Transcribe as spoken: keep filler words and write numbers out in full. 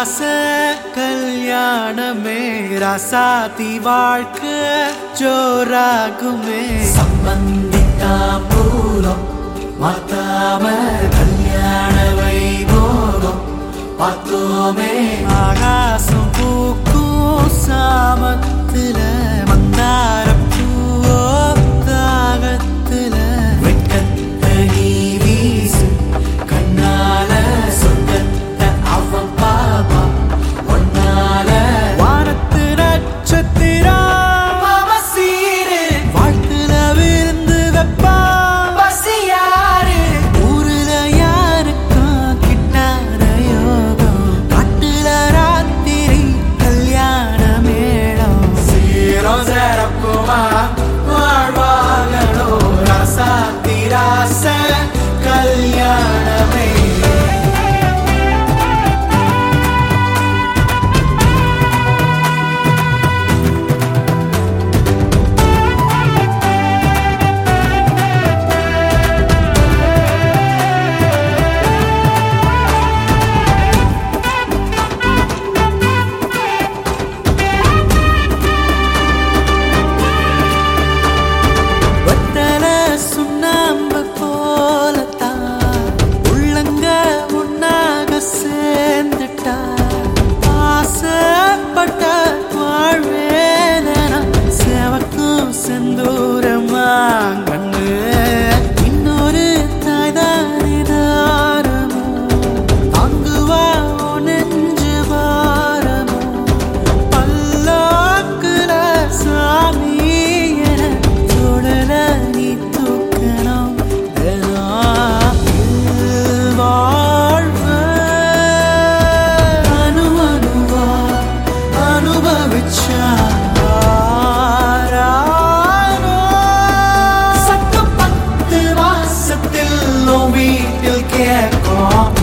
ஆசை கல்யாணமே ராசாத்தி வாழ்க்கை ஜோராகுமே சம்பந்தித்தா பூலம் மாத்தாம கல்யாண வைபோகம் பார்த்தோமே ஆகாசம் பூக்கும் சாமத்துல மந்தார பூவோ தாகத்துல வெட்டத்தை நீ வீசு கண்ணால சொந்தத்தை அவன் பாப்பா ஒன்னால வானத்து நட்சத்திரம் மாமா சீரு வாழ்த்துல விருந்து வெப்பா பசியாரு ஊருல யாருக்கா கிட்டாத யோகம் காட்டுல ராத்திரி கல்யாண மேளம் சீரம் சிறப்புமா வாழ்வாகனோ ராசாத்தி ராச கல்யாணமே வத்தல சுண்ணாம்பு போலத்தான் உள்ளங்க உன்னாக சேர்ந்துட்டா ஆசைப்பட்ட வாழ்வேன செவக்கும் செந்தூரமா கண்ணு இன்னொரு தாய்தானே தாரமோ தாங்குவா நெஞ்சு வாரமோ பல்லாக்குல சாமி என தொடல நீ தூக்கணும் வாழ்வு அணு அணுவா அனுபவிச்சா சத்தம் பத்து மாசத்தில் உன் வீட்டில் கேட்கும்